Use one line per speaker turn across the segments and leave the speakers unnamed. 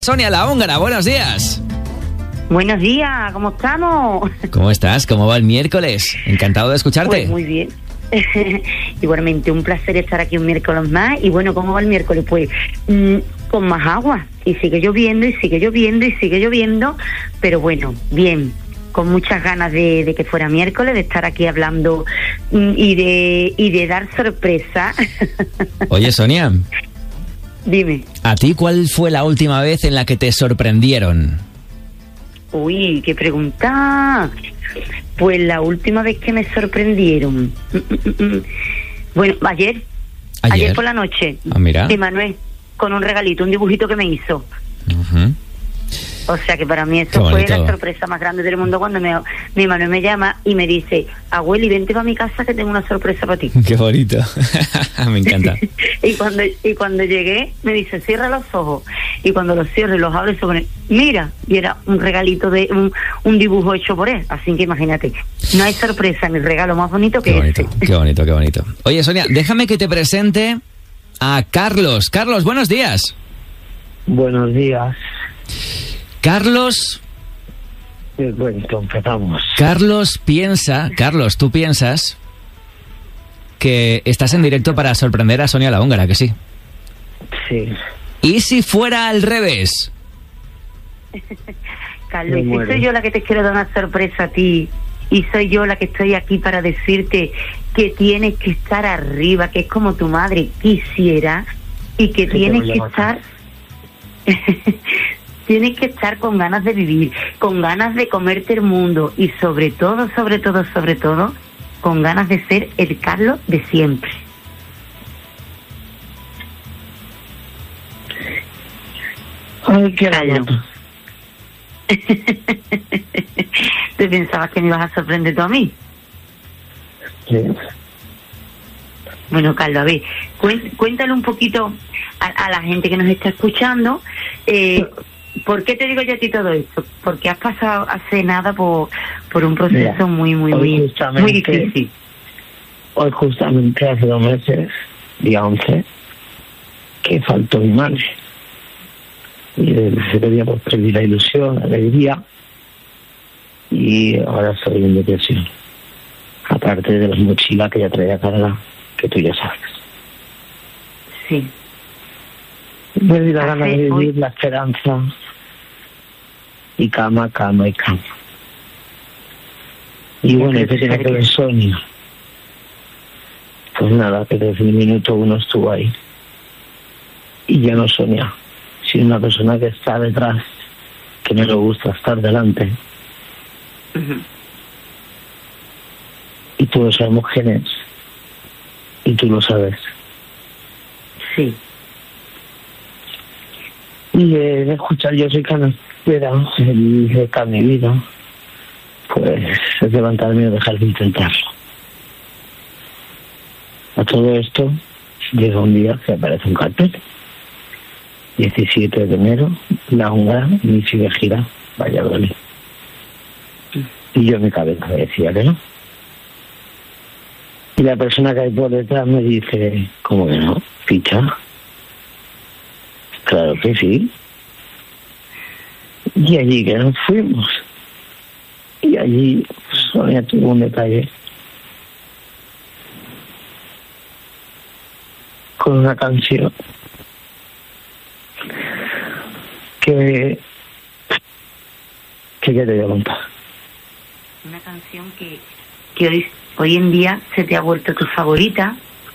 Sonia la húngara. Buenos días.
Buenos días, ¿cómo estamos?
¿Cómo estás? ¿Cómo va el miércoles? Encantado de escucharte.
Pues muy bien. Igualmente, un placer estar aquí un miércoles más. Y bueno, ¿cómo va el miércoles? Pues con más agua. Y sigue lloviendo, y sigue lloviendo, y sigue lloviendo. Pero bueno, bien. Con muchas ganas de que fuera miércoles, de estar aquí hablando y de dar sorpresa.
Oye, Sonia.
Dime.
¿A ti cuál fue la última vez en la que te sorprendieron?
Uy, qué pregunta. Pues la última vez que me sorprendieron. Bueno, ayer por la noche.
Ah, mira.
Emanuel, con un regalito, un dibujito que me hizo.
Uh-huh.
O sea que para mí eso fue la sorpresa más grande del mundo cuando mi Manuel me llama y me dice: abueli, vente para mi casa que tengo una sorpresa para ti.
Qué bonito. Me encanta.
y cuando llegué me dice: cierra los ojos. Y cuando los cierro y los abro, se pone: mira, y era un regalito de un dibujo hecho por él. Así que imagínate, no hay sorpresa ni regalo más bonito que ese.
Qué bonito, qué bonito. Oye, Sonia, déjame que te presente a Carlos. Carlos, buenos días.
Buenos días.
Carlos.
Bueno, empezamos.
Carlos, tú piensas que estás en directo para sorprender a Sonia la húngara, ¿que sí?
Sí.
¿Y si fuera al revés?
Carlos, si soy yo la que te quiero dar una sorpresa a ti, y soy yo la que estoy aquí para decirte que tienes que estar arriba, que es como tu madre quisiera, y que tienes que estar... Tienes que estar con ganas de vivir, con ganas de comerte el mundo y sobre todo, con ganas de ser el Carlos de siempre.
Ay, qué Carlos.
¿Te pensabas que me ibas a sorprender tú a mí?
Sí.
Bueno, Carlos, a ver, cuéntale un poquito a la gente que nos está escuchando. ¿Por qué te digo yo a ti todo esto? Porque has pasado hace nada por un proceso muy difícil.
Hoy justamente hace 2 meses, día 11, que faltó mi madre. Y desde ese día pues perdí la ilusión, la alegría, y ahora estoy en depresión. Aparte de las mochilas que ya traía carga, que tú ya sabes.
Sí.
Perdí la gana de vivir, la esperanza, y cama. Y bueno, ¿qué tiene que ver Sonia? Pues nada, que desde el minuto 1 estuvo ahí. Y ya no Sonia, sino una persona que está detrás, que no le gusta estar delante.
Uh-huh.
Y todos sabemos quién es. Y tú lo sabes.
Sí.
Y de escuchar Yo Soy Canastera, el de mi vida, pues es levantarme y dejar de intentarlo. A todo esto llega un día que aparece un cartel: 17 de enero, La Húngara, mi sigue gira, Valladolid. Y yo en mi cabeza decía que no. Y la persona que hay por detrás me dice: ¿cómo que no? ¿Ficha? Claro que sí. Y allí que nos fuimos. Y allí Sonia tuvo un detalle con una canción que te voy a contar.
Una canción que hoy en día se te ha vuelto tu favorita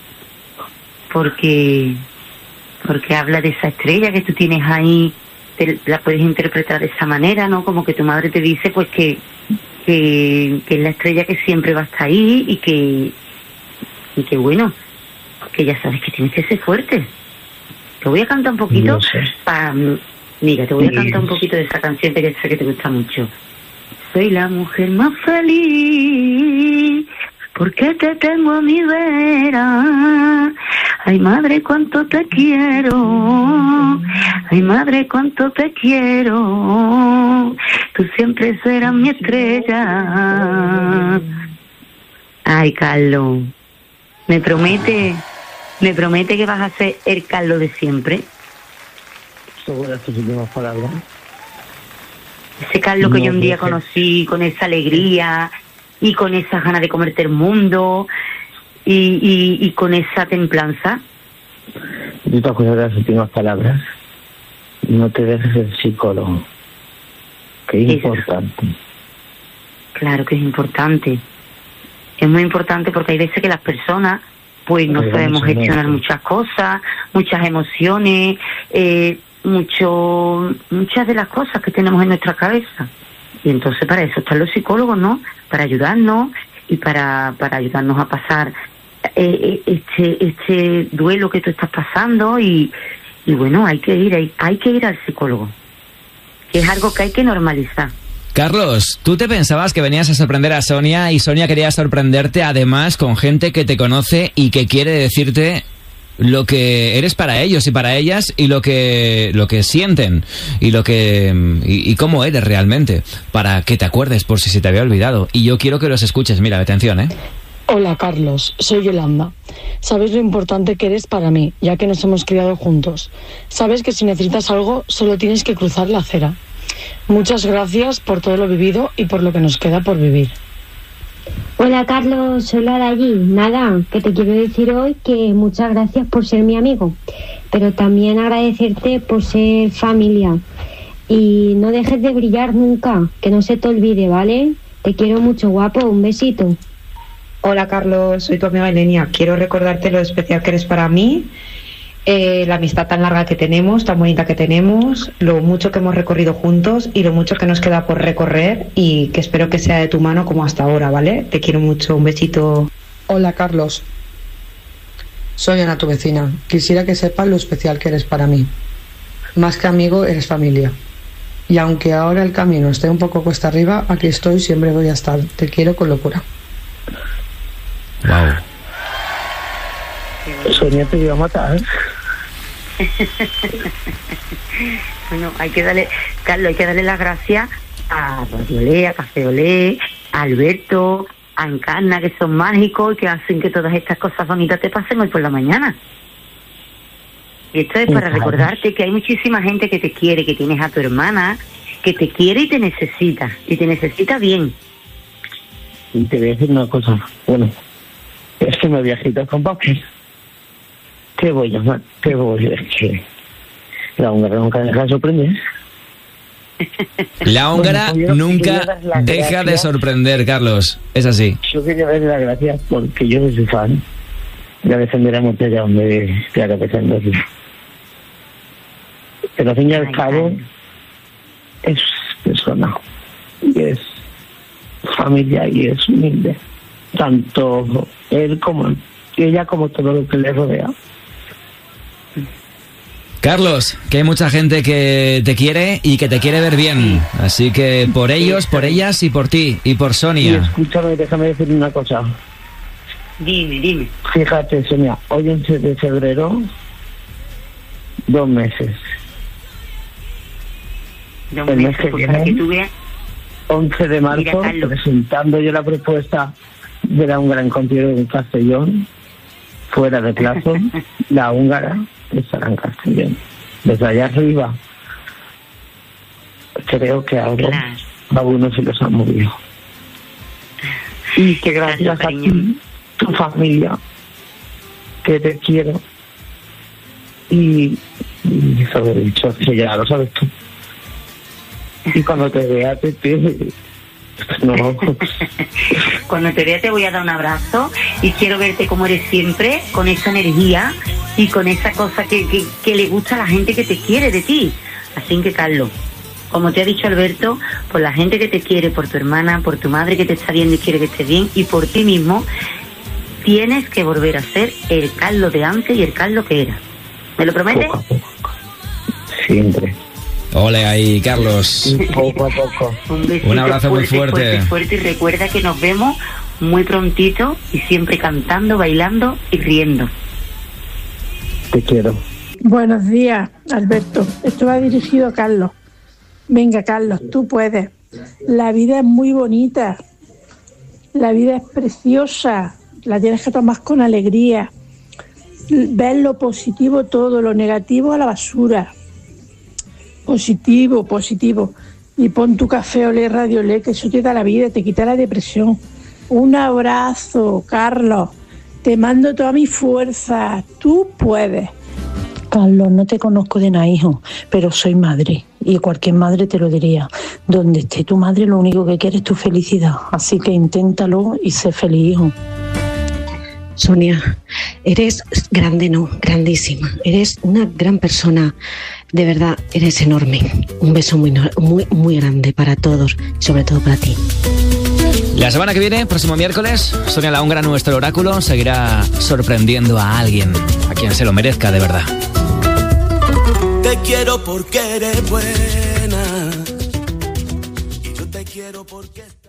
porque habla de esa estrella que tú tienes ahí, la puedes interpretar de esa manera, ¿no? Como que tu madre te dice pues que es la estrella que siempre va a estar ahí y que bueno, que ya sabes que tienes que ser fuerte. Te voy a cantar un poquito,
no sé.
Mira, te voy a cantar un poquito de esa canción que ya sé que te gusta mucho. Soy la mujer más feliz porque te tengo a mi vera. Ay, madre, cuánto te quiero. Ay, madre, cuánto te quiero. Tú siempre serás mi estrella. Ay, Carlos, ¿me promete que vas a ser el Carlos de siempre?
Eso fue las últimas palabras.
Ese Carlos que yo un día conocí con esa alegría y con esas ganas de comerte el mundo y con esa templanza.
Yo te acuerdo de las últimas palabras. No te dejes el psicólogo. Que es importante.
Claro que es importante. Es muy importante porque hay veces que las personas pues no sabemos gestionar muchas cosas, muchas emociones, muchas de las cosas que tenemos en nuestra cabeza. Y entonces para eso están los psicólogos, ¿no? Para ayudarnos y para ayudarnos a pasar este duelo que tú estás pasando y bueno, hay que ir al psicólogo, que es algo que hay que normalizar.
Carlos, ¿tú te pensabas que venías a sorprender a Sonia y Sonia quería sorprenderte además con gente que te conoce y que quiere decirte lo que eres para ellos y para ellas y lo que sienten y cómo eres realmente, para que te acuerdes por si se te había olvidado? Y yo quiero que los escuches. Mira, atención,
Hola Carlos, soy Yolanda. Sabes lo importante que eres para mí, ya que nos hemos criado juntos. Sabes que si necesitas algo, solo tienes que cruzar la acera. Muchas gracias por todo lo vivido y por lo que nos queda por vivir.
Hola Carlos, soy la de allí. Nada, que te quiero decir hoy que muchas gracias por ser mi amigo, pero también agradecerte por ser familia. Y no dejes de brillar nunca, que no se te olvide, ¿vale? Te quiero mucho, guapo, un besito.
Hola Carlos, soy tu amiga Elenia. Quiero recordarte lo especial que eres para mí, la amistad tan larga que tenemos, tan bonita que tenemos, lo mucho que hemos recorrido juntos y lo mucho que nos queda por recorrer y que espero que sea de tu mano como hasta ahora, ¿vale? Te quiero mucho, un besito.
Hola Carlos, soy Ana, tu vecina. Quisiera que sepas lo especial que eres para mí. Más que amigo, eres familia. Y aunque ahora el camino esté un poco cuesta arriba, aquí estoy, siempre voy a estar. Te quiero con locura.
Wow.
Sonia te iba a matar.
Bueno, Carlos, hay que darle las gracias a Radio Olé, a Café Olé, a Alberto, a Encarna, que son mágicos y que hacen que todas estas cosas bonitas te pasen hoy por la mañana. Y esto es para recordarte que hay muchísima gente que te quiere, que tienes a tu hermana, que te quiere y te necesita bien.
Y te voy a decir una cosa, bueno, es que me viajito con papi. Es que la húngara nunca deja de sorprender.
La húngara nunca deja de sorprender, Carlos. Es así.
Yo quería darle las gracias porque yo soy fan de defender a muerte allá donde estoy pensando aquí. Pero al fin y al cabo es persona y es familia y es humilde. Tanto él como ella como todo lo que le rodea.
Carlos, que hay mucha gente que te quiere y que te quiere ver bien. Así que por ellos, por ellas y por ti y por Sonia.
Y escúchame, déjame decir una cosa.
Dime.
Fíjate, Sonia, hoy 11 de febrero, 2 meses. El mes que viene, 11 de marzo, presentando yo la propuesta de la húngara en Contigo en Castellón, fuera de plazo, la húngara estará en Castellón. Desde allá arriba, creo que ahora algunos se los han movido. Y que gracias a ti, tu familia, que te quiero, y eso lo he dicho, que ya lo sabes tú. Y cuando te vea, no.
Cuando te vea te voy a dar un abrazo y quiero verte como eres siempre, con esa energía y con esa cosa que le gusta a la gente que te quiere de ti. Así que, Carlos, como te ha dicho Alberto, por la gente que te quiere, por tu hermana, por tu madre que te está viendo y quiere que estés bien, y por ti mismo, tienes que volver a ser el Carlos de antes y el Carlos que era. ¿Me lo prometes?
Poco a poco. Siempre.
Ole ahí, Carlos.
Poco a poco.
Un abrazo muy fuerte.
Fuerte, y recuerda que nos vemos muy prontito y siempre cantando, bailando y riendo.
Te quiero.
Buenos días, Alberto. Esto va dirigido a Carlos. Venga, Carlos, tú puedes. La vida es muy bonita. La vida es preciosa. La tienes que tomar con alegría. Ver lo positivo todo, lo negativo a la basura. Positivo, positivo. Y pon tu café Olé Radio Olé, que eso te da la vida, te quita la depresión. Un abrazo, Carlos. Te mando toda mi fuerza. Tú puedes.
Carlos, no te conozco de nada, hijo, pero soy madre y cualquier madre te lo diría. Donde esté tu madre, lo único que quiere es tu felicidad. Así que inténtalo y sé feliz, hijo.
Sonia, eres grande, no, grandísima. Eres una gran persona. De verdad, eres enorme. Un beso muy grande para todos, sobre todo para ti.
La semana que viene, próximo miércoles, Sonia la Húngara, nuestro oráculo, seguirá sorprendiendo a alguien, a quien se lo merezca de verdad.
Te quiero porque eres buena y yo te quiero porque